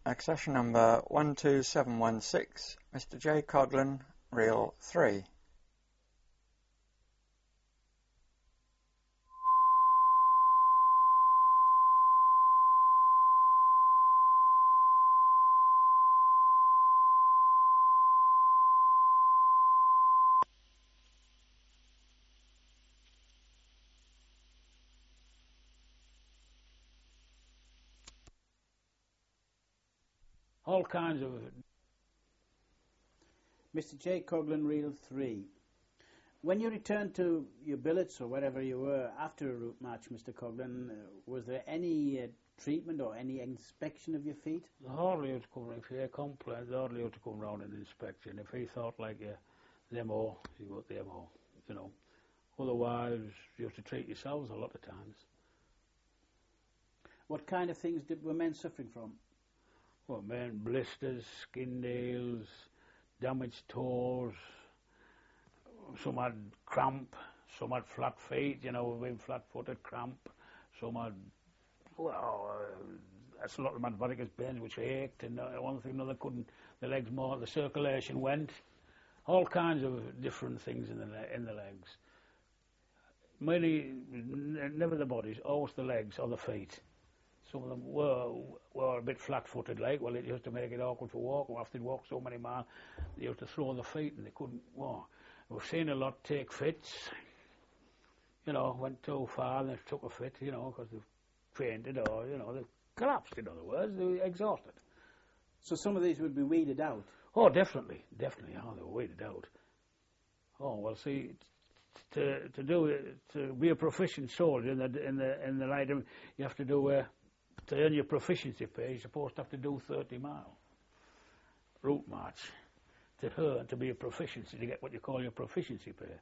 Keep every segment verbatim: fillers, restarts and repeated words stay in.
Accession number one two seven one six, Mister J. Coghlan, reel three. All kinds of... Mister J. Coghlan, reel three. When you returned to your billets or wherever you were after a route march, Mister Coghlan, uh, was there any uh, treatment or any inspection of your feet? The hardly used to come round. If you had complaints, the hardly used to come round and inspection. If he thought like uh, the M O, you got the M O, you know. Otherwise, you have to treat yourselves a lot of times. What kind of things did, were men suffering from? Well, men, blisters, skin nails, damaged toes, some had cramp, some had flat feet, you know, being flat-footed, cramp, some had, well, uh, that's a lot of them had varicose veins which ached, and uh, one thing or another couldn't, the legs more, the circulation went, all kinds of different things in the, le in the legs. Mainly, never the bodies, always the legs or the feet. Some of them were were a bit flat-footed, like. Well, it used to make it awkward for walk. After they'd walk so many miles, they used to throw their feet and they couldn't walk. We've seen a lot take fits. You know, went too far and they took a fit, you know, because they've fainted or, you know, they've collapsed, in other words. They were exhausted. So some of these would be weeded out? Oh, definitely, definitely. Oh, they were weeded out. Oh, well, see, to to do it, to be a proficient soldier in the in the in the light, you have to do. Uh, To earn your proficiency pay, you're supposed to have to do thirty mile route march to earn, to be a proficiency, to get what you call your proficiency pay.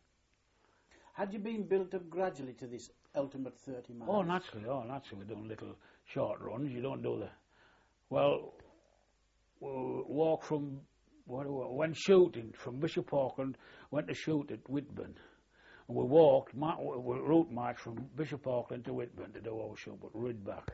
Had you been built up gradually to this ultimate thirty miles? Oh, naturally, oh, naturally, doing little short runs. You don't do the, well, we'll walk from, what, when shooting, from Bishop Auckland, went to shoot at Whitburn. And we walked, ma we route march from Bishop Auckland to Whitburn to do our shoot, but rid back.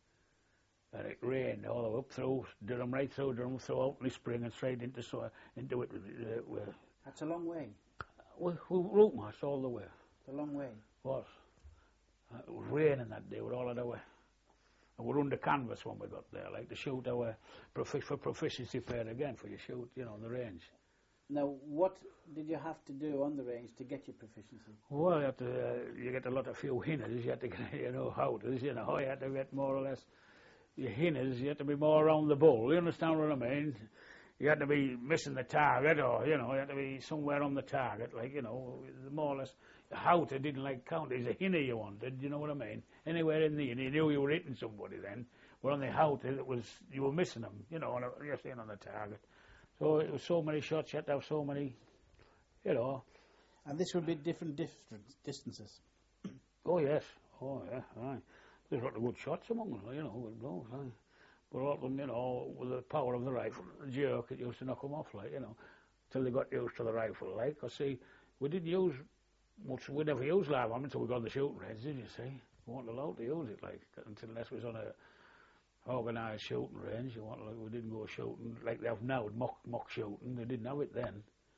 And it rained all the way up through Durham, right through Durham, through Oakley Spring and straight into so into it. Uh, That's a long way. We, we route marched all the way. It's a long way. It was. Uh, it was raining that day. We were all out of the way. And we were under canvas when we got there, like to shoot our profi for proficiency pay again for your shoot, you know, the range. Now, what did you have to do on the range to get your proficiency? Well, you have to. Uh, you get a lot of few hinners. You had to get, you know, how to, you know, you had to get more or less. Your hinners, you had to be more around the bull. You understand what I mean? You had to be missing the target, or, you know, you had to be somewhere on the target, like, you know, more or less. How to didn't like count. It's a hinner you wanted, you know what I mean? Anywhere in the hinner, you knew you were hitting somebody then. But on the how it was, you were missing them, you know, and you're staying on the target. So it was so many shots, you had to have so many, you know. And this would be different different distances? Oh, yes. Oh, yeah, right. There's a lot of good shots among them, you know, with blows, aye. But a lot of them, you know, with the power of the rifle, the jerk, it used to knock them off, like, you know, till they got used to the rifle, like. I see, we didn't use much, we never used live ammo until we got on the shooting range, did you see? We weren't allowed to use it, like, until unless we was on a organised shooting range. You weren't, like, we didn't go shooting like they have now, mock, mock shooting. They didn't have it then.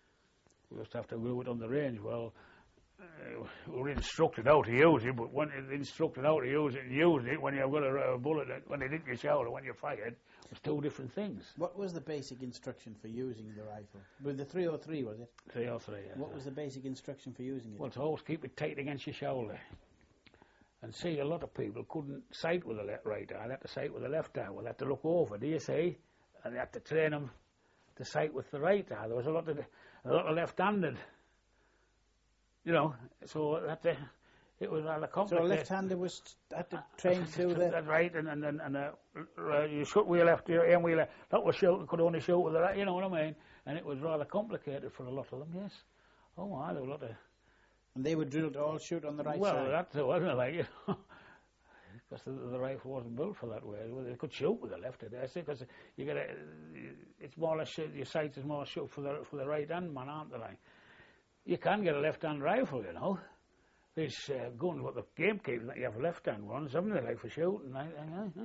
We used to have to do it on the range. Well, Uh, we were instructed how to use it, but when you're instructed how to use it and use it, when you've got a, a bullet, when it hit your shoulder, when you fired, it was two different things. What was the basic instruction for using the rifle? With the three oh three, was it? three oh three, yeah. What was the basic instruction for using it? Well, to always keep it tight against your shoulder. And see, a lot of people couldn't sight with the le right eye, they had to sight with the left eye. Well, they had to look over, do you see? And they had to train them to sight with the right eye. There was a lot of, a lot of left-handed. You know, so that uh, it was rather complicated. So a left-hander was had to train to do that. That's right, and and and, and uh, uh, you shoot with your left, your aim with your left. That was shoot, could only shoot with the right. You know what I mean? And it was rather complicated for a lot of them. Yes. Oh my, there were a lot of. And they were drilled to all shoot on the right well, side. Well, that's it, wasn't it? Like, you know, because the, the rifle wasn't built for that way. Well, they could shoot with the left, I see, because you get a, it's more or less your sight is more shoot for the for the right hand man, aren't they? Like. You can get a left-hand rifle, you know. These uh, guns, what the game keeps, you have left-hand ones, haven't they, like for shooting. I, I, I.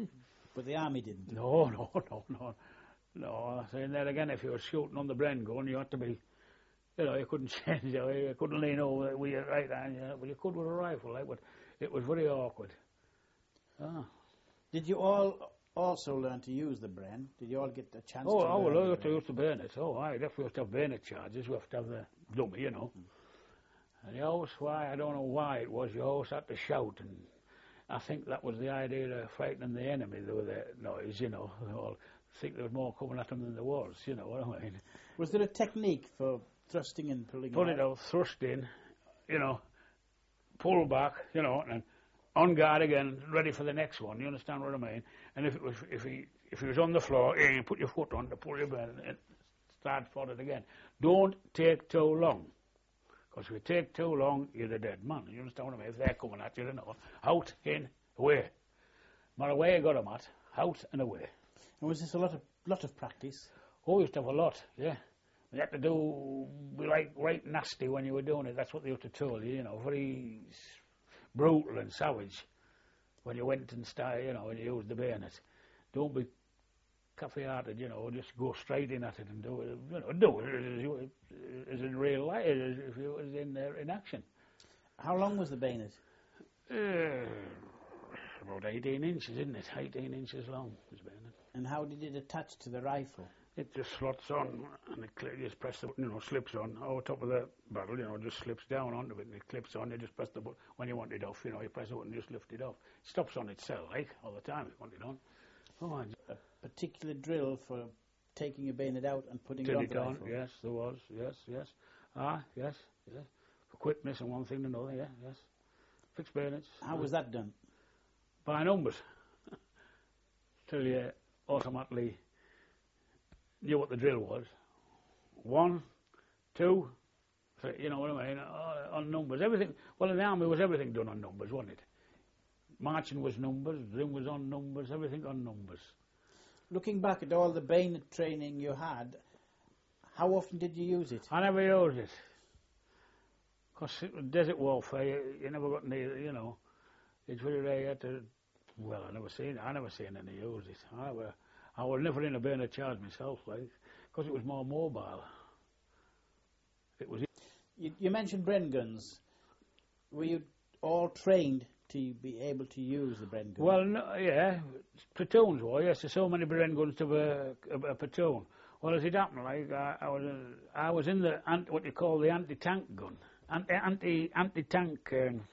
But the army didn't? No, no, no, no. No, saying that again, if you were shooting on the Bren gun, you had to be, you know, you couldn't change it, you couldn't lean over with your right hand, you know, but you could with a rifle, like, but it was very awkward. Ah. Did you all also learn to use the Bren? Did you all get a chance oh, to Oh, learn well, I the used to Bren? use the bayonet. Oh, I definitely used to have bayonet charges. We have to have the dummy, you know. Mm. And you always, why, I don't know why it was, you always had to shout, and I think that was the idea of frightening the enemy, with the noise, you know. They all think there was more coming at them than there was, you know what I mean. Was there a technique for thrusting and pulling Pull it it out? out, thrust in, you know, pull back, you know, and on guard again, ready for the next one. You understand what I mean? And if it was, if he, if he was on the floor, yeah, you put your foot on to pull your bed and start for it again. Don't take too long, because if you take too long, you're the dead man. You understand what I mean? If they're coming at you, you know, out, in, away. No matter where you got them at, out and away. And was this a lot of lot of practice? Oh, we used to have a lot, yeah. You had to do, be like right nasty when you were doing it. That's what they used to tell you, you know, very brutal and savage when you went and started, you know, when you used the bayonet. Don't be cafe-hearted, you know, just go straight in at it and do it, you know, do it as, you, as in real life, as if it was in uh, in action. How long was the bayonet? Uh, about eighteen inches, isn't it? eighteen inches long, this bayonet. And how did it attach to the rifle? It just slots on, and it cl- just press the button, you know, slips on over top of the barrel, you know, just slips down onto it, and it clips on. You just press the button when you want it off, you know, you press the button and just lift it off. It stops on itself, like, all the time if you want it on. Oh, and A particular drill for taking a bayonet out and putting it turn on it the on, rifle? yes, there was, yes, yes. Ah, yes, yes. For quickness and one thing and another, yeah, yes. Fixed bayonets. How was that done? By numbers. Till you automatically knew what the drill was. One, two, three, you know what I mean, uh, on numbers. Everything, well, in the army was everything done on numbers, wasn't it? Marching was numbers, drilling was on numbers, everything on numbers. Looking back at all the bayonet training you had, how often did you use it? I never used it. Because desert warfare, you, you never got any, you know, it's very rare you had to, well, I never seen I never seen any use it. I never, I was never in a bayonet charge myself, like, because it was more mobile. It was. You, you mentioned Bren guns. Were you all trained to be able to use the Bren gun? Well, no, yeah, platoons were, yes, there's so many Bren guns to a, a, a platoon. Well, as it happened, like, I, I was uh, I was in the, ant, what you call the anti-tank gun. Anti, anti, anti-tank um,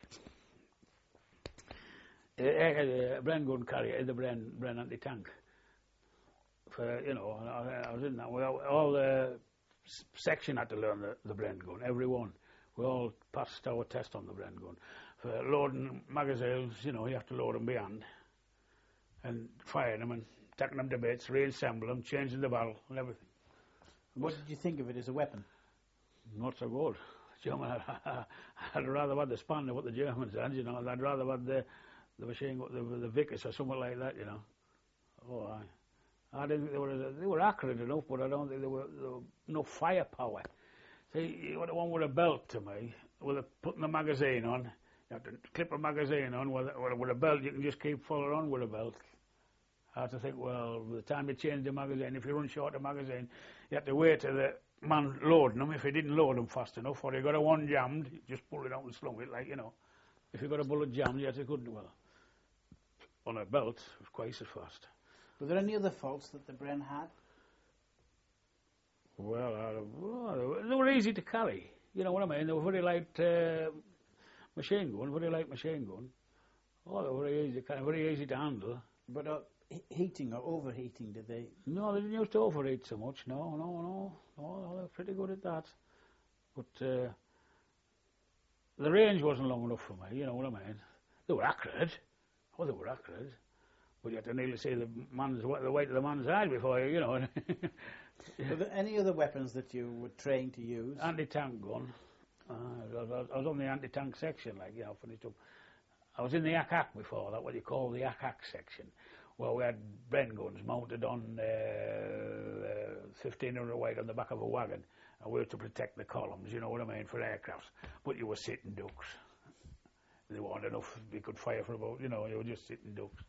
uh, uh, Bren gun carrier, the Bren, Bren anti-tank. For, you know, I, I was in that. We all, all the section had to learn the, the Bren gun, everyone. We all passed our test on the Bren gun. For loading magazines, you know, you have to load them behind and firing them and taking them to bits, reassemble them, changing the barrel and everything. What did you think of it as a weapon? Not so good. German, I'd rather have the span than what the Germans had, you know. I'd rather have the, the machine, the, the Vickers or something like that, you know. Oh, I, I didn't think they were, they were accurate enough, but I don't think they were, they were no firepower. See, you want the one with a belt to me, with a, putting the magazine on, you have to clip a magazine on, with, with a belt, you can just keep following on with a belt. I have to think, well, by the time you change the magazine, if you run short of magazine, you have to wait till the man loading them. If he didn't load them fast enough, or you got a one jammed, you just pull it out and slung it, like, you know. If you got a bullet jammed, you have to couldn't, well, on a belt, it was twice as fast. Were there any other faults that the Bren had? Well, uh, well, they were easy to carry. You know what I mean? They were very light uh, machine gun, very light machine gun. Oh, they were very easy to carry, very easy to handle. But uh, he- heating or overheating, did they? No, they didn't used to overheat so much. No, no, no. No, they were pretty good at that. But uh, the range wasn't long enough for me, you know what I mean? They were accurate. Oh, they were accurate. But you had to nearly see the man's the weight of the man's eye before you, you know. Were there any other weapons that you were trained to use? Anti-tank gun. Uh, I, was, I was on the anti-tank section, like, you know, finished up. I was in the A C A C before that, what you call the A C A C section, where we had Bren guns mounted on uh, uh, fifteen hundred weight on the back of a wagon, and we were to protect the columns, you know what I mean, for aircrafts. But you were sitting ducks. There weren't enough, you could fire for about, you know, you were just sitting ducks.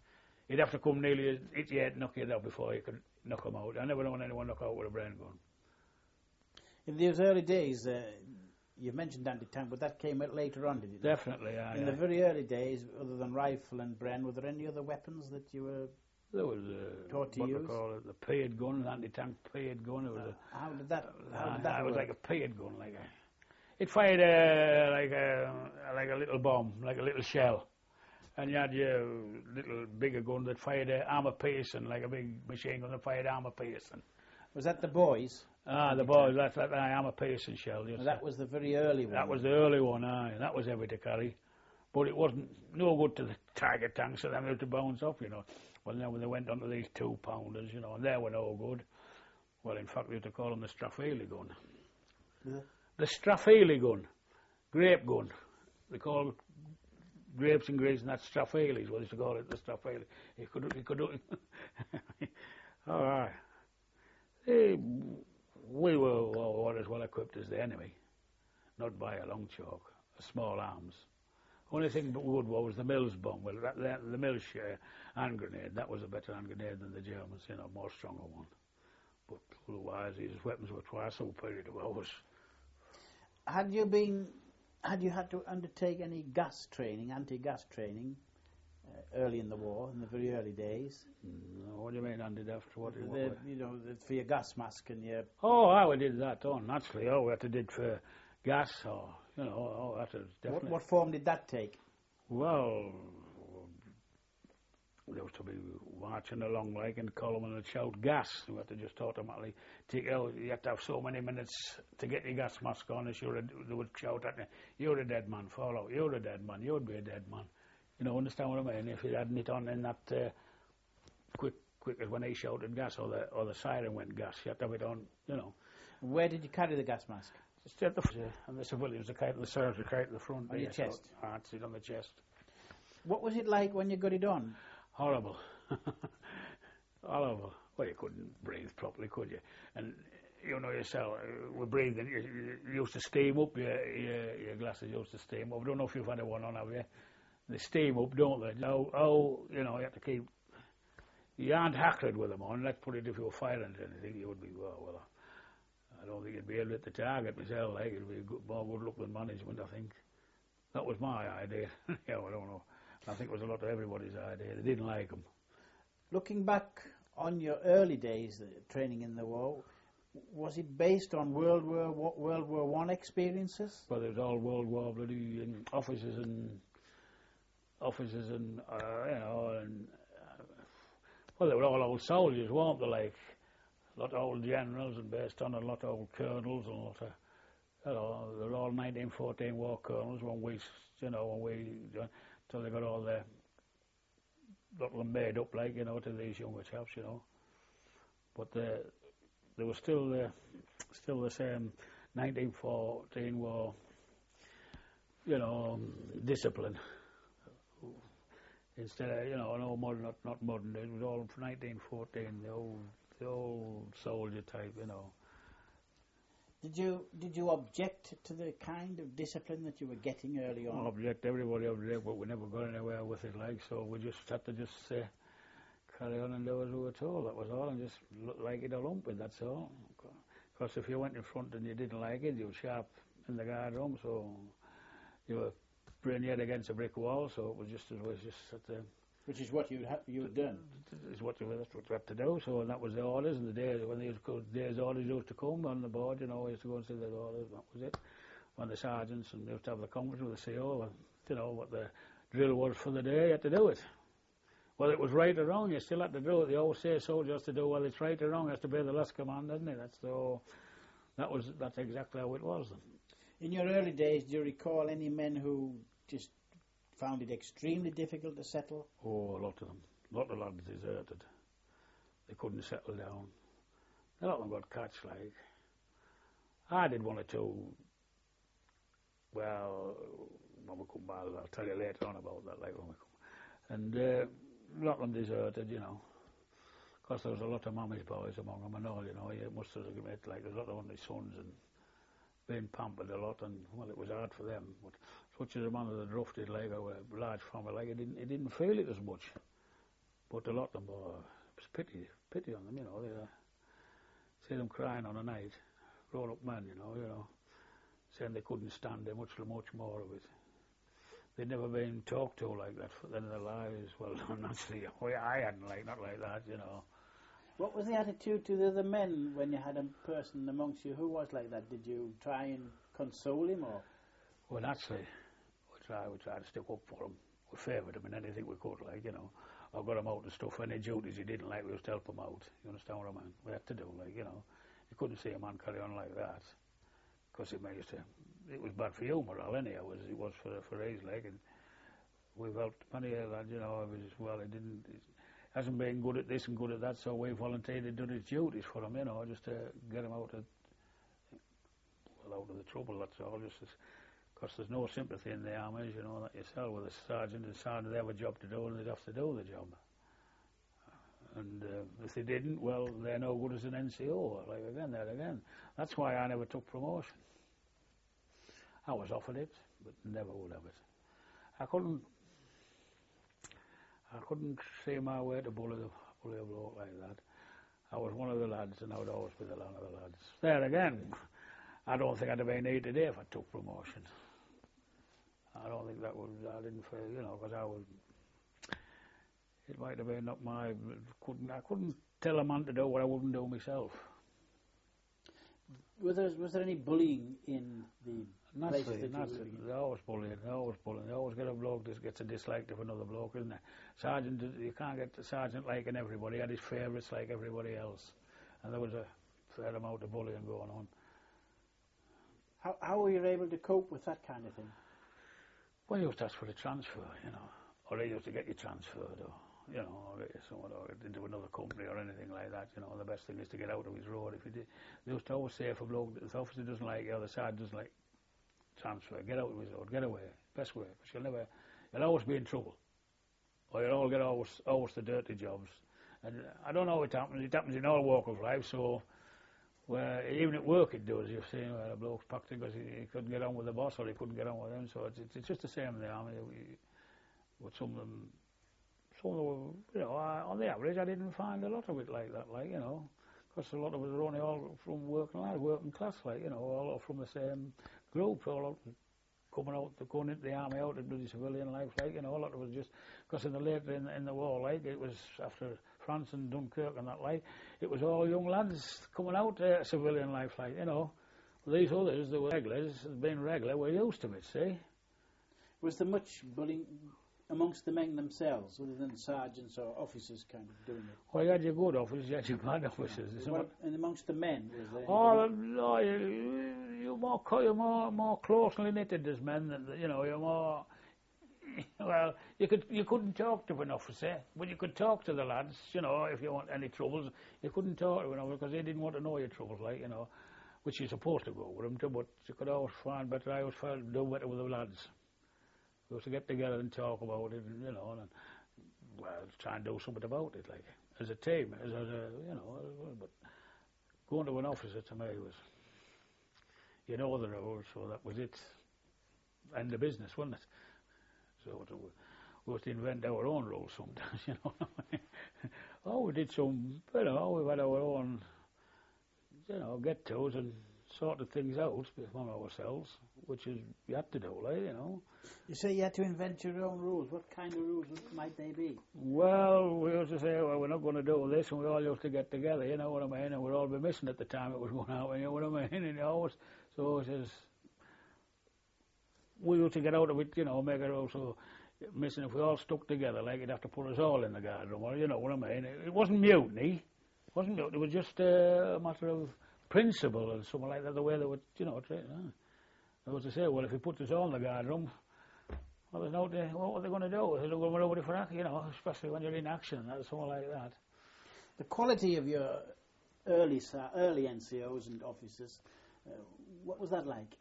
He'd have to come nearly hit you head, knock you down before you could knock him out. I never known anyone knock out with a Bren gun. In those early days, uh, you mentioned anti-tank, but that came out later on, did it? Definitely, yeah. In yeah. the very early days, other than rifle and Bren, were there any other weapons that you were There was uh, taught to what use? they call it, the paid gun, an anti-tank paid gun. It was Uh, how did that? a, How did uh, that it was work? like a paid gun, like a. It fired uh, like a like a little bomb, like a little shell, and you had your little bigger gun that fired uh, armor piercing, like a big machine gun that fired armor piercing. Was that the boys? Ah, the boys, that's that uh, armor piercing shell. Yes, Well, that was the very early one. that was the early one. Aye, that was heavy to carry, but it wasn't no good to the Tiger tanks, so them had to bounce off, you know. Well, now when they went on to these two pounders, you know, and they were no good. Well, in fact, we used to call them the Strafeli gun. Yeah. The Strafeli gun, grape gun. They call grapes and grapes, and that's Strafelis. What they used to call it, the Strafeli. You could, you could. All right. Eh, we were well, as well equipped as the enemy, not by a long chalk, small arms. Only thing but good was the Mills bomb. Well, that, that, the Mills uh, hand grenade, that was a better hand grenade than the Germans, you know, more stronger one. But otherwise, these weapons were twice superior to ours. Had you been, had you had to undertake any gas training, anti-gas training, uh, early in the war, in the very early days? No, what do you mean, Andy? After what? The, what you know, the, for your gas mask and your. oh, I we did that. Oh, naturally. Oh, we had to did for gas, or you know, oh, that was definitely. What, what form did that take? Well, there was to be marching along like in column and it'd shout gas. You had to just automatically take out. You had to have so many minutes to get your gas mask on. As you were, they would shout at you, "You're a dead man. Fall out. You're a dead man. You'd be a dead man." You know, understand what I mean? If you hadn't it on in that uh, quick, quick as when they shouted gas or the or the siren went gas, you had to have it on. You know. Where did you carry the gas mask? Just at the front, and the civilians, the kite and the serfs, the kite at the front. On your so chest? I'd sit on the chest. What was it like when you got it on? Horrible. Horrible. Well, you couldn't breathe properly, could you? And you know yourself, uh, we're breathing. You, you, you used to steam up. Your, your your glasses used to steam up. I don't know if you've had one on, have you? They steam up, don't they? Oh, oh, you know, you have to keep. You aren't hackled with them on. Let's put it if you were firing at anything, you would be well. well I don't think you'd be able to hit the target myself. Like it'd be good, more good luck than management. I think that was my idea. Yeah, I don't know. I think it was a lot of everybody's idea. They didn't like them. Looking back on your early days, uh, training in the war, was it based on World War World War One experiences? Well, it was all World War bloody and officers and officers and uh, you know and uh, well, they were all old soldiers, weren't they? Like a lot of old generals and based on a lot of old colonels and a lot of you know they were all nineteen fourteen war colonels when we you know when we until they got all their lot of them made up like you know to these younger chaps, you know. But they they were still the still the same nineteen fourteen war, you know, discipline. Instead of, you know, no modern, not, not modern, it was all from nineteen fourteen, the old, the old soldier type, you know. Did you did you object to the kind of discipline that you were getting early on? Object, everybody object, but we never got anywhere with it, like, so we just had to just uh, carry on and do as we were told, that was all, and just look like it or lump it, that's all. Because if you went in front and you didn't like it, you were sharp in the guard room, so you were bringing your head against a brick wall, so it was just, it was just at the... Which is what you ha- you had done. Is what you that's what you had to do. So and that was the orders, and the days when these days orders used to come on the board, you know, we used to go and see the orders. That was it. When the sergeants and they used to have the conference with the C O, and you know what the drill was for the day, you had to do it. Whether it was right or wrong, you still had to do it. The old say soldier has to do whether it's right or wrong. Has to be the last command, doesn't it? That's the that was that's exactly how it was. In your early days, do you recall any men who just found it extremely difficult to settle? Oh, a lot of them. A lot of lads deserted. They couldn't settle down. A lot of them got catch, like. I did one or two. Well, when we come back, I'll tell you later on about that, like, when we come. And uh, a lot of them deserted, you know. Because there was a lot of mommy's boys among them and all, you know. You must have admit, like, there's a lot of only sons and being pampered a lot, and, well, it was hard for them. But such as a man that had roughed it, like, a large family, like, he didn't, he didn't feel it as much. But a lot of them were, it was pity, pity on them, you know. They uh, see them crying on a night, grown-up men, you know, you know, saying they couldn't stand it, much, much more of it. They'd never been talked to like that for in their lives. Well, naturally, I hadn't like not like that, you know. What was the attitude to the other men when you had a person amongst you who was like that? Did you try and console him, or? Well, naturally, we tried, we tried to stick up for him. We favoured him in anything we could, like, you know. I got him out and stuff. Any duties he didn't like, we used to help him out. You understand what I mean? We had to do, like, you know. You couldn't see a man carry on like that, because it used to. It was bad for you, morale, anyhow, as it was for for his leg. And we've helped many of that, you know. It was well, he didn't. He hasn't been good at this and good at that, so we volunteered and done his duties for him, you know, just to get him out of well, out of the trouble. That's all. Just because there's no sympathy in the army, you know, that yourself with a sergeant. The sergeant, they have a job to do, and they'd have to do the job. And uh, if they didn't, well, they're no good as an N C O. Like again, there again. That's why I never took promotion. I was offered it, but never would have it. I couldn't. I couldn't see my way to bully the bully a bloke like that. I was one of the lads, and I would always be the one of the lads. There again, I don't think I'd have been here today if I took promotion. I don't think that would. I didn't feel, you know, because I was. It might have been not my. Couldn't I couldn't tell a man to do what I wouldn't do myself. Was there was there any bullying in the Naturally, places that naturally. you were in? They always bullying. They always bullying. They always get a bloke that gets a dislike of another bloke, isn't it? Sergeant, you can't get the sergeant liking everybody. He had his favourites like everybody else, and there was a fair amount of bullying going on. How how were you able to cope with that kind of thing? Well, you used to ask for a transfer, you know, or they used to get you transferred, or you know, or get you somewhere, or into another company or anything like that. You know, the best thing is to get out of his road. If you did, they used to always say if a bloke, if the officer doesn't like you, or the sergeant doesn't like, transfer, get out of his road, get away, best way, because you'll never, you'll always be in trouble, or you'll all get always, always the dirty jobs. And I don't know what happens. It happens in all walks of life. So, where even at work it does. You've seen where a bloke's packed because he, he couldn't get on with the boss, or he couldn't get on with him. So it's, it's, it's just the same in the army. We, with some of them, some of them, you know, I, on the average, I didn't find a lot of it like that. Like, you know, because a lot of us are only all from working class, working class, like, you know, all from the same group, all out, coming out, going into the army, out of bloody civilian life, like, you know, a lot of us just, because in the later in, in the war, like, it was after France and Dunkirk and that, like, it was all young lads coming out to uh, civilian life, like, you know. These others, that were regulars, being regular, were used to it, see. Was there much bullying amongst the men themselves, other than sergeants or officers kind of doing it? Well, you had your good officers, you had your bad officers. Yeah. What, and amongst the men, was there? Oh, no, you, you're more, you're more, more closely knitted as men. Than, you know, you're more. Well, you could, you couldn't talk to an officer, but you could talk to the lads. You know, if you want any troubles, you couldn't talk to an officer because they didn't want to know your troubles, like, you know, which you're supposed to go with them to. But you could always find better. I always felt do better with the lads. We used to get together and talk about it, and, you know, and well, try and do something about it, like as a team, as, as a, you know. But going to an officer to me was, you know, the rules, so that was it. End of business, wasn't it? So to, we used to invent our own rules sometimes, you know. Oh, we did some, you know, we've had our own, you know, get-tos and sorted things out among ourselves, which is you had to do, like, you know. You say you had to invent your own rules. What kind of rules might they be? Well, we used to say, well, we're not going to do this, and we all used to get together, you know what I mean, and we'd all be missing at the time it was going out, you know what I mean, and always, so it says, we used to get out of it, you know, make it also missing. If we all stuck together, like, you'd have to put us all in the guard room, or, you know what I mean. It, it wasn't mutiny, it wasn't mutiny, it was just uh, a matter of principle and something like that, the way they would, you know, train. Huh? They was to say, well, if you put us all in the guard room, well, there's no, what were they going to do? They're going to nobody for action, you know, especially when you're in action, and something like that. The quality of your early early N C Os and officers, uh, what was that like?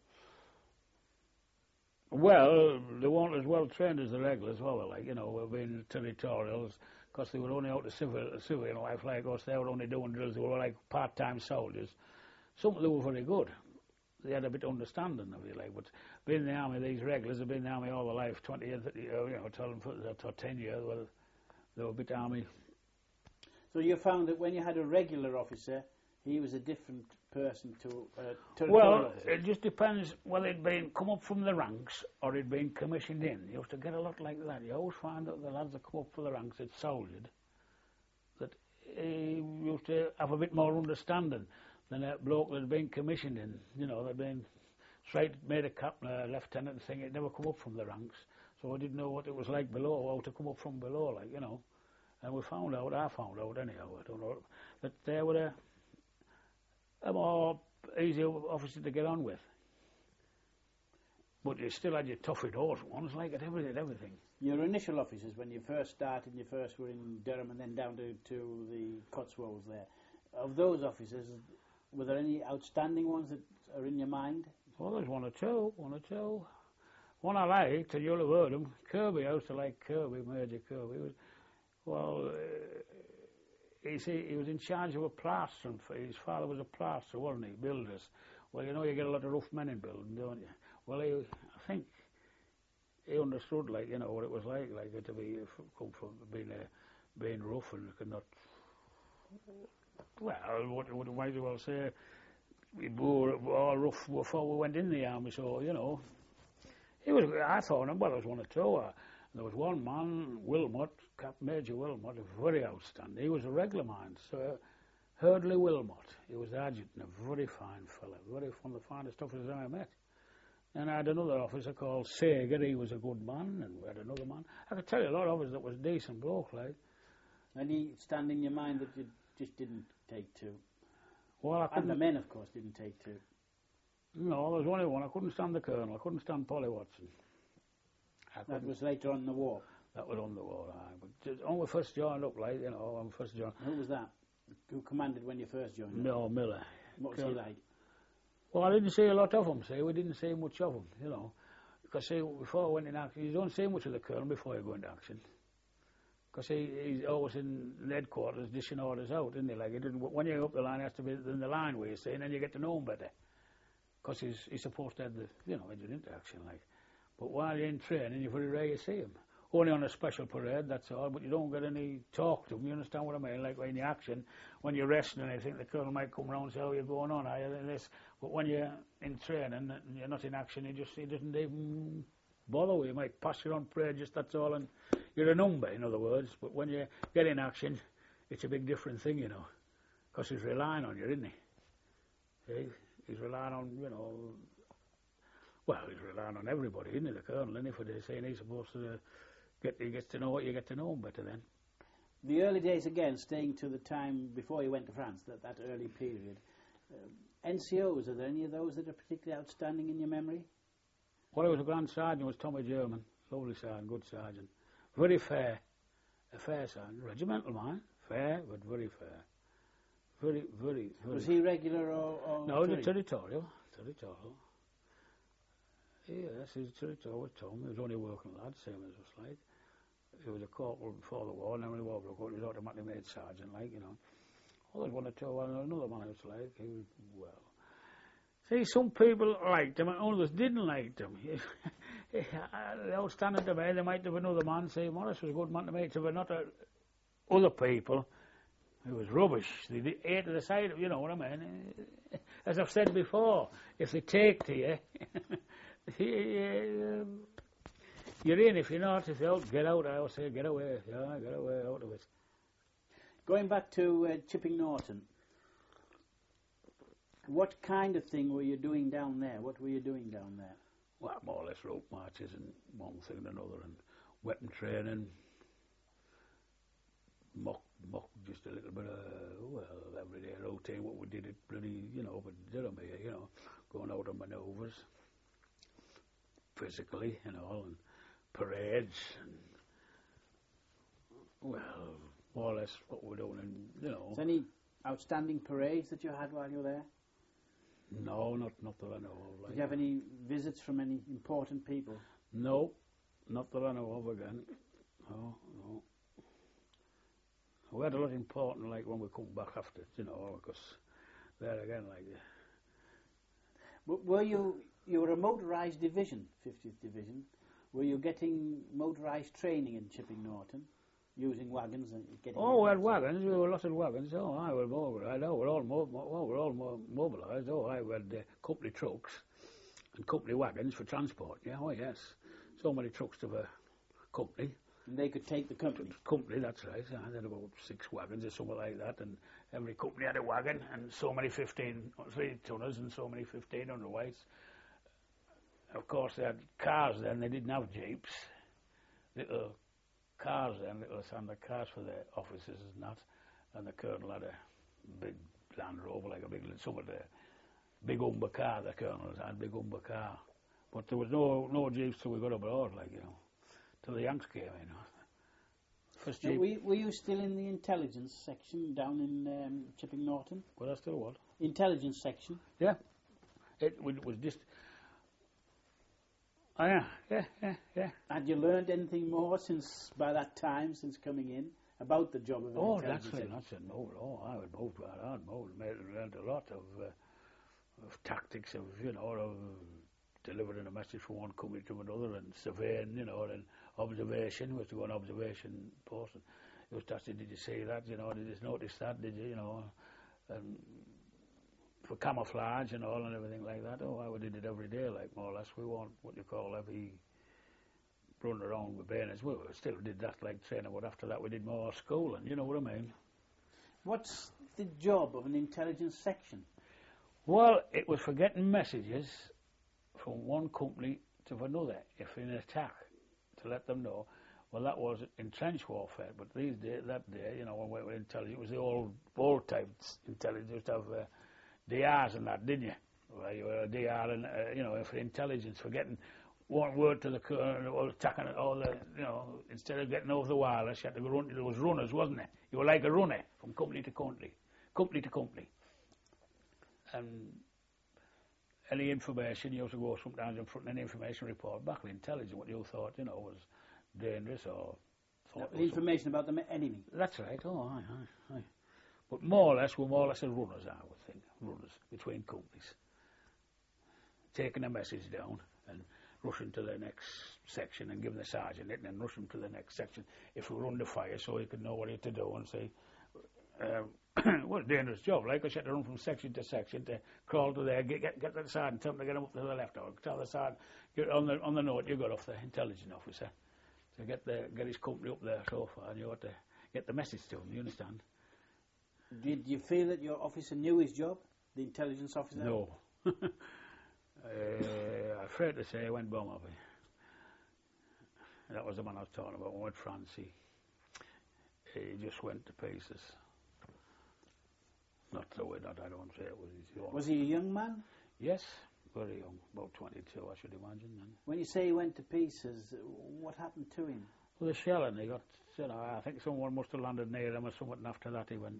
Well, they weren't as well trained as the regulars, well, they're like, you know, we've been territorials, because they were only out of civil, civilian life like us. They were only doing drills. They were like part-time soldiers. Some of them were very good. They had a bit of understanding of it, like, but being in the army, these regulars have been in the army all their life, twenty years, you know, twelve or ten years, well, they were a bit army So you found that when you had a regular officer, he was a different person to a territorial Well, officer? it just depends whether it'd been come up from the ranks or it'd been commissioned in. You used to get a lot like that. You always find that the lads that come up from the ranks that soldiered, that he used to have a bit more understanding than a bloke that had been commissioned in. You know, they'd been straight made a captain, a lieutenant, and thing. It never come up from the ranks, so I didn't know what it was like below, how to come up from below, like, you know. And we found out, I found out anyhow, I don't know, that they were a, a more easier officer to get on with. But you still had your tough those ones, like at everything, everything. Your initial officers, when you first started, you first were in Durham and then down to, to the Cotswolds there. Of those officers, were there any outstanding ones that are in your mind? Well, there's one or two, one or two. One I liked, and you'll have heard him, Kirby. I used to like Kirby, Major Kirby. He was, well, uh, he, see, he was in charge of a plastering. His father was a plasterer, wasn't he? Builders. Well, you know, you get a lot of rough men in building, don't you? Well, he, I think he understood, like, you know, what it was like, like to be come from being a, being rough and could not. Well, what what might as well say, we were all rough before we went in the army, so you know. He was. I thought him. Well, there was one or two. Uh, there was one man, Wilmot, Captain Major Wilmot, very outstanding. He was a regular man, Sir Hurdley Wilmot. He was adjutant, a very fine fellow, very one of the finest officers I met. And I had another officer called Sager. He was a good man, and we had another man. I could tell you a lot of us that was decent bloke, like. Any stand in your mind that you just didn't take to? Well, I And the men, of course, didn't take to. No, there was only one. I couldn't stand the Colonel. I couldn't stand Polly Watson. That was later on in the war. That was on the war, aye. But just, when we first joined up, like, you know, when we first joined. Who was that? Who commanded when you first joined? No, Miller. What was he like? Well, I didn't see a lot of him, see. We didn't see much of him, you know. Because, see, before I went in action, you don't see much of the Colonel before you go into action. Because he, he's always in the headquarters dishing orders out, isn't he? Like, he didn't, when you're up the line, he has to be in the line where you see, and then you get to know him better. Because he's, he's supposed to have the, you know, engine into action, like. But while you're in training, you're very rare you see him. Only on a special parade, that's all, but you don't get any talk to him, you understand what I mean? Like, when you're action, when you're resting and anything, the Colonel might come round and say, how are you going on, are you this? But when you're in training and you're not in action, he just, he doesn't even bother with you. He might pass you on parade, just that's all, and you're a number, in other words. But when you get in action, it's a big different thing, you know, because he's relying on you, isn't he? See? He's relying on, you know, well, he's relying on everybody, isn't he, the Colonel, isn't he, for the saying he's supposed to uh, get, he gets to know what you get to know him better then. The early days, again, staying to the time before you went to France, that, that early period, uh, N C Os, are there any of those that are particularly outstanding in your memory? Well, he was a Grand Sergeant, was Tommy German, lovely sergeant, good sergeant, very fair, a fair sergeant, regimental man, fair, but very fair. Very, very, very. Was he regular or, or No, the three? territorial. Territorial. Yes, he was territorial with Tom. He was only a working lad, same as us, like. He was a corporal before the war, and then when the war broke out, he was automatically made sergeant, like, you know. Well, there's one or two, well, another man I was like, he was, well. See, some people liked him, and others didn't like him. The outstanding to me, they might have another man, say, Morris was a good man to me, so but not a, other people. It was rubbish. They ate to the side of, you know what I mean. As I've said before, if they take to you, you're in. If you're not, if you get out, I always say, get away. Yeah, get away out of it. Going back to uh, Chipping Norton, what kind of thing were you doing down there? What were you doing down there? Well, more or less rope marches and one thing and another, and weapon training, mock, mock, just a little bit of, well, everyday routine, what we did it bloody, you know, but Durham here, you know, going out on manoeuvres, physically, you know, and parades, and, well, more or less what we're doing, and, you know. Is there any outstanding parades that you had while you were there? No, not, not that I know of. Like, Did you have any visits from any important people? No, not that I know of again. No, no. We had a lot important, like, when we come back after, you know, because there again, like... Uh, but were you, you were a motorised division, fiftieth Division. Were you getting motorised training in Chipping Norton? using wagons and getting... Oh, we had wagons. We were lots of wagons. Oh, I were mobilised. Oh, we're all mo- mo- oh, we're all mo- mobilised. Oh, I had uh, company trucks and company wagons for transport. Yeah, oh yes, so many trucks to the company. And they could take the company. Company, that's right. I had about six wagons or something like that, and every company had a wagon, and so many fifteen three tonners and so many fifteen hundredweights. Of course, they had cars then. They didn't have jeeps. Little cars then, little standard cars for the officers and that. And the colonel had a big Land Rover, like a big, some of the big Humber car. The colonels had big Humber car, but there was no no jeeps till we got abroad, like you know, till the Yanks came in. First Now, jeep. were, you, were you still in the intelligence section down in um, Chipping Norton? Well, that's still what? Intelligence section. Yeah, it, it was just. Oh yeah, yeah, yeah, yeah. Had you learned anything more since by that time, since coming in, about the job of an Oh, intelligence that's it. section? That's it. No, no, I would move right on. Moved, made learned a lot of uh, of tactics of you know of delivering a message from one company to another and surveying, you know, and observation. Was to go on observation post. And it was just, did you see that? You know, did you notice that? Did you, you know, and for camouflage and all and everything like that. Oh, I did it every day, like more or less. We weren't what you call heavy running around with bayonets. We still did that like training, but after that we did more schooling. You know what I mean? What's the job of an intelligence section? Well, it was for getting messages from one company to another, if in an attack, to let them know. Well, that was in trench warfare, but these days, that day, you know, when we were intelligent, it was the old, old type intelligence. You used to have uh, D Rs and that, didn't you? Well, you were a D R, and uh, you know, for intelligence, for getting one word to the colonel, or attacking all the, you know, instead of getting over the wireless, you had to go run. There was runners, wasn't it? You were like a runner from company to company, company to company, and any information you used to go sometimes in front of an information report back, intelligent, what you thought, you know, was dangerous or thought The information about the me- enemy. That's right. Oh, aye, aye, aye. But more or less, we're more or less as runners, I would think. Runners between companies. Taking a message down and rushing to the next section and giving the sergeant it and then rushing to the next section if we were under fire so he could know what he had to do and say, um, what a dangerous job, like I had to run from section to section to crawl to there, get, get, get the sergeant, tell him to get him up to the left, or tell the sergeant, get on the, on the note you got off the intelligence officer to get the get his company up there so far, and you ought to get the message to him, you understand? Did you feel that your officer knew his job, the intelligence officer? No. uh, I'm afraid to say I went bomb up. That was the man I was talking about, with Francie. He just went to pieces. Not the way that I don't say it was his own. Was he a young man? Yes, very young, about twenty-two, I should imagine. Then. When you say he went to pieces, what happened to him? Well, the shelling, he got, you know, I think someone must have landed near him or something, and after that he went,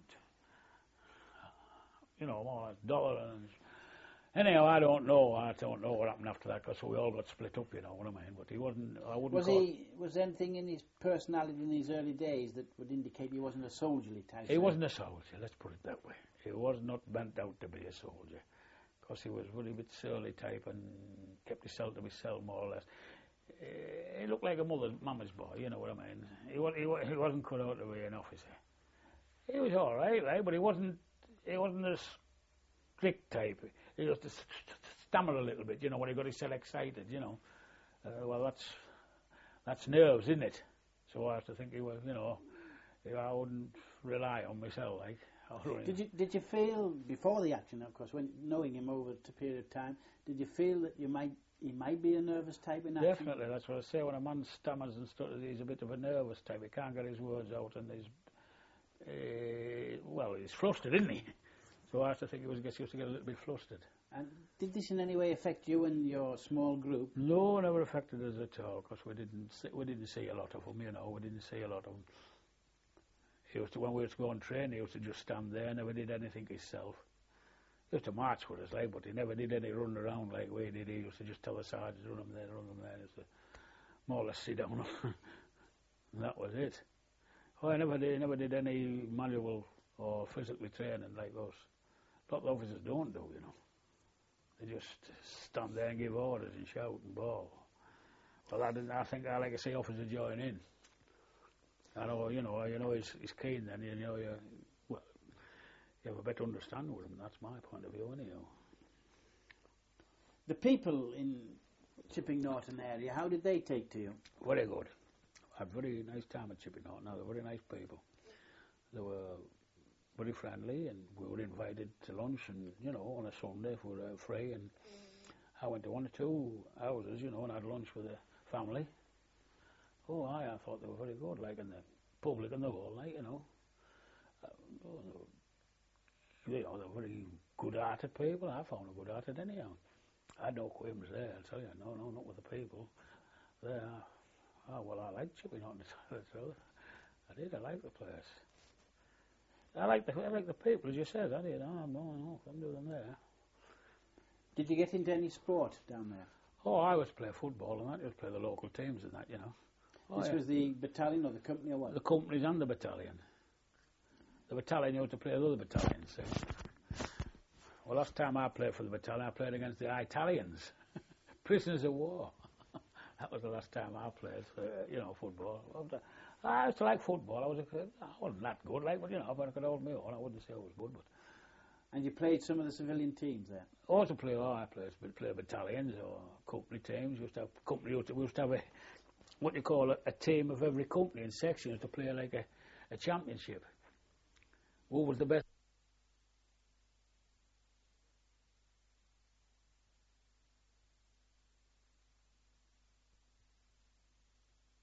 you know, more or less dollar. And anyhow, I don't know. I don't know what happened after that because we all got split up, you know what I mean. But he wasn't. I wouldn't. Was call he? Was there anything in his personality in his early days that would indicate he wasn't a soldierly type? He wasn't a soldier. Let's put it that way. He was not bent out to be a soldier, because he was really a bit surly type and kept himself to himself more or less. Uh, he looked like a mother's, mama's boy, you know what I mean. He, wa- he, wa- he wasn't cut out to be an officer. He was all right, right, but he wasn't. He wasn't a strict type. He used to st- st- stammer a little bit, you know, when he got himself excited, you know. Uh, well, that's that's nerves, isn't it? So I have to think he was, you know, I wouldn't rely on myself, like. Did you did you feel before the action, of course, when knowing him over a period of time, did you feel that you might he might be a nervous type in action? Definitely, that's what I say. When a man stammers and stutters, he's a bit of a nervous type. He can't get his words out, and he's uh, well, he's flustered, isn't he? So I have to think he was gets used to get a little bit flustered. And did this in any way affect you and your small group? No, never affected us at all, because we didn't see, we didn't see a lot of them. You know, we didn't see a lot of them. He used to, when we used to go and train, he used to just stand there, never did anything himself. He used to march with us, like, but he never did any running around like we did. He used to just tell the sergeants, run them there, run them there. He used to more or less sit down. And that was it. Oh, I never did, never did any manual or physical training like us. A lot of officers don't do, you know. They just stand there and give orders and shout and bawl. Well, I, didn't, I think I like to see officers join in. I know, you know, you know, he's, he's keen then, you know, you, well, you have a better understanding with him. That's my point of view, anyhow. The people in Chipping Norton area, how did they take to you? Very good. I had a very nice time at Chipping Norton. They were very nice people. They were very friendly, and we were invited to lunch, and, you know, on a Sunday if we were uh, free, and I went to one or two houses, you know, and had lunch with the family. Oh, I, I thought they were very good, like in the public and the whole, like, you know. Uh, oh, they were, you know, they're very good-hearted people. I found them good-hearted anyhow. I had no qualms there, I'll tell you. No, no, not with the people. There. Oh, well, I liked Chipping Norton, to tell the truth. I did, I liked the place. I like the I like the people, as you said. I did. Oh, no, no, couldn't do them there. Did you get into any sport down there? Oh, I was play football and that. I was play the local teams and that, you know. Oh, this yeah. was the battalion or the company or what? The companies and the battalion. The battalion used to play the other battalions. See. Well, last time I played for the battalion, I played against the Italians, prisoners of war. That was the last time I played, for, you know, football. I used to like football. I was a, I wasn't that good, like, but you know, if I could hold me on, I wouldn't say I was good, but. And you played some of the civilian teams there? Also play, oh, I played, play battalions or company teams. We used to have company. We used to have a, what you call a, a team of every company and section to play like a, a championship. Who was the best?